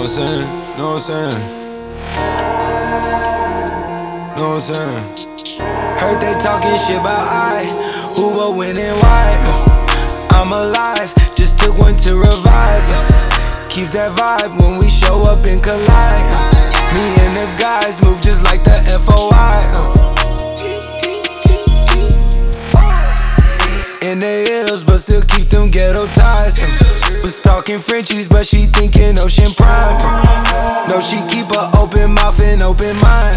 what I'm saying? Know what I'm saying? Know what I'm saying? Heard they talking shit about who will win and why. I'm alive, just took one to revive. Keep that vibe when we show up and collide. Me and the guys move just like the FOI. In the hills, but still keep them ghetto ties. Was talking Frenchies, but she thinking Ocean Prime. No, she keep a open mouth and open mind.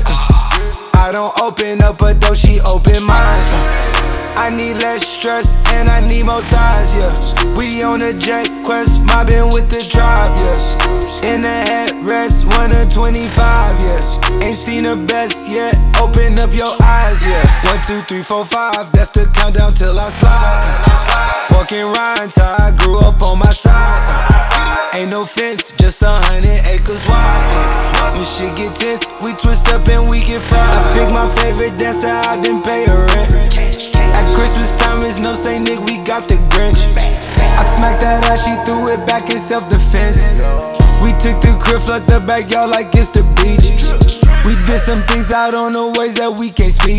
I don't open up a door, she open mine. I need less stress and I need more ties, yeah. We on a jet quest, mobbing with the tribe, yeah. In the headrest, 1 of 25, yeah. Ain't seen the best yet, open up your eyes, yeah. 1, 2, 3, 4, 5, that's the countdown till I slide. Pork and rinds, how I grew up on my side. Ain't no fence, just 100 acres wide. When shit get tense, we twist up and we get fried. I pick my favorite dancer, I didn't pay her rent. At Christmas time, it's no say, nigga, we got the Grinch. I smacked that ass, she threw it back in self-defense. We took the crib, flood the backyard like it's the beach. We did some things out on the ways that we can't speak.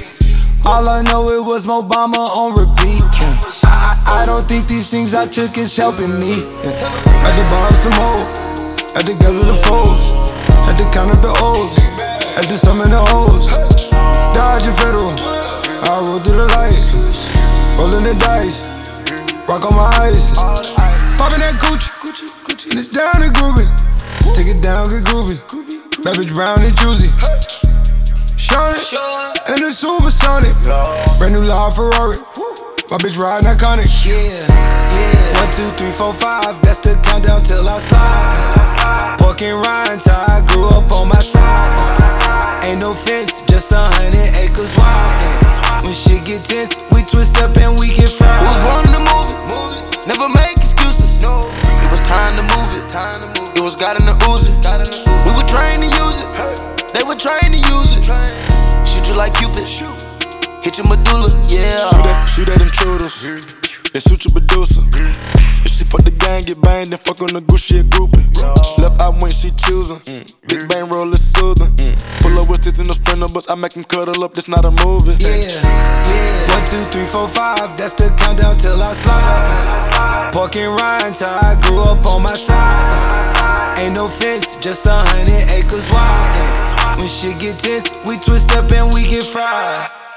All I know, it was Obama on repeat. I don't think these things I took is helping me. Had to borrow some more, had to gather the foes, had to count up the O's, had to summon the O's. Dodging federal, I roll through the light, rolling the dice, rock on my ice. Popping that Gucci, and it's down and groovy. Take it down, get groovy. Bad bitch brown and juicy. Shine it, and it's supersonic. Brand new Loud Ferrari. My bitch riding iconic. Yeah. 1, 2, 3, 4, 5, that's the countdown till I slide. Pork and rinds, how I grew up on my side. Ain't no fence, just 100 acres wide. When shit get tense, we twist up and we get fried. Was born to move it, never make excuses. It was time to move it. It was God in the Uzi. We were trained to use it. They were trained to use it. Shoot you like Cupid. Hit your medulla, yeah. Shoot at intruders. Then shoot your producer. If she fuck the gang, get banged, then fuck on the Gucci, a groupie. Left eye when she choosing. Big bang roll is soothing. Pull up with sticks in the sprinter, but I make them cuddle up, this not a movie. Yeah. 1, 2, 3, 4, 5, that's the countdown till I slide. Pork and rinds, how I grew up on my side. Ain't no fence, just 100 acres wide. When shit get tense, we twist up and we get fried.